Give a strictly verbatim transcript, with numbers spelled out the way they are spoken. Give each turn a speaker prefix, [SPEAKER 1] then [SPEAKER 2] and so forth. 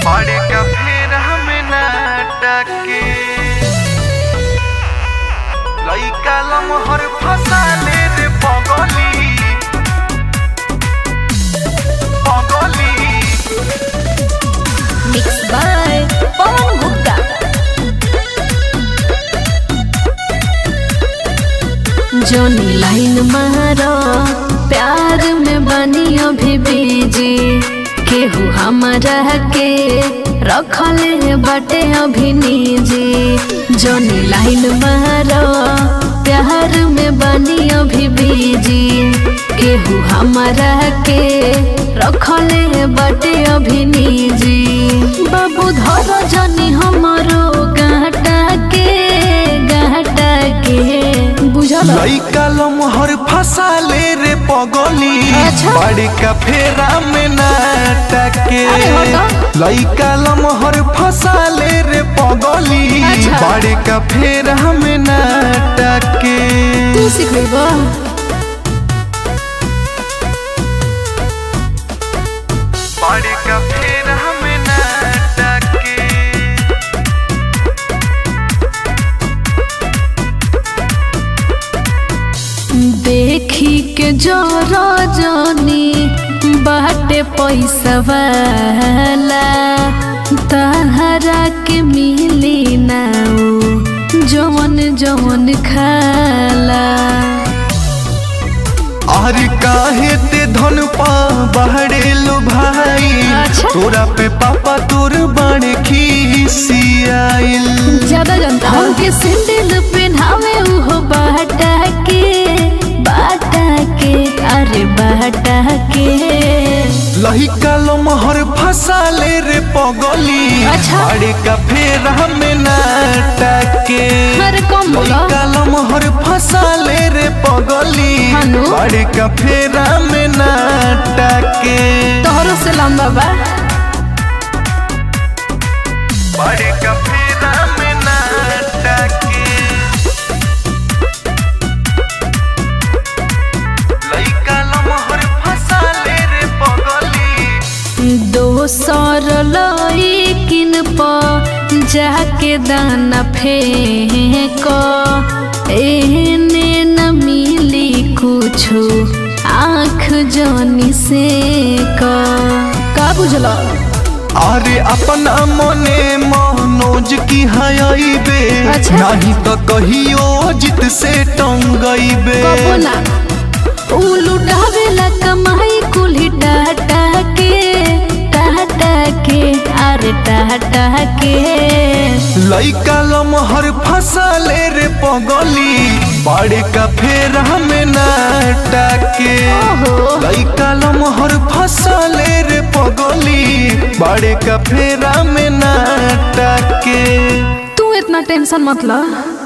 [SPEAKER 1] बड़े का फिर हमें नाटक के लइका लमहर फसाले रे पगली पगली
[SPEAKER 2] मिक्स बाय पवन गुप्ता। जोनी लाइन मारो प्यार में बनी अभी बीजी केहू हमारा के रखले बटे अभी निजी। जोनी लाइन मारो प्यार में बनी अभी बीजी केहू हमारा के रखले बटे अभी निजी। बाबू धर जनी हमारो गाटा के गाटा के बुझल।
[SPEAKER 1] लइका लमहर फसाले रे पगली
[SPEAKER 2] अच्छा।
[SPEAKER 1] बड़े का फेरा में नाटक के
[SPEAKER 2] अरे हो
[SPEAKER 1] लइका लमहर फसाले रे पगली
[SPEAKER 2] अच्छा।
[SPEAKER 1] बड़े का फेरा में नाटक के
[SPEAKER 2] तू सिखेबा
[SPEAKER 1] बड़े का फेरा में नाटक के
[SPEAKER 2] देखी के जोरो जोनी बाटे पैसा वाला तहरा के मिली नाऊ जवन जवन खाला।
[SPEAKER 1] अरे काहे ते धन पा बहरे लो भाई
[SPEAKER 2] अच्छा।
[SPEAKER 1] तोरा पे पापा तोर बड़े खीसियाइल
[SPEAKER 2] ज्यादा जनता हमके सैंडल पहनावे उहो बाटा के बाटा के अरे बाटा के।
[SPEAKER 1] लइका लमहर फसाले रे पगली
[SPEAKER 2] अच्छा।
[SPEAKER 1] बड़े का फेर हमें नाटक के
[SPEAKER 2] अरे कम बोलो।
[SPEAKER 1] लइका लमहर फसाले रे पगली
[SPEAKER 2] हानु।
[SPEAKER 1] बड़े का फेर हमें नाटक के
[SPEAKER 2] तोहरो से लंबा बा
[SPEAKER 1] बड़े का फेर हमें नाटक के लइका लमहर फसाले रे पगली
[SPEAKER 2] दोसर लइकिन प जाके दाना फेंक एहने न मिली कुछो आँख जनी से का बुझल।
[SPEAKER 1] अरे अपना मने मनोज की हयाइबे
[SPEAKER 2] अच्छा।
[SPEAKER 1] नहीं तो कहियो जित से टंगइबे
[SPEAKER 2] कबो ना उ लुटावेला कमाई कुल्ही टाटा के टाटा के अरे टाटा के।
[SPEAKER 1] लइका लमहर फसाले रे पगली बड़े का फेर हमें नाटक के
[SPEAKER 2] ओहो।
[SPEAKER 1] लइका लमहर फसाले रे पगली बड़े का फेर हमें नाटक के।
[SPEAKER 2] तू इतना टेंशन मत ल।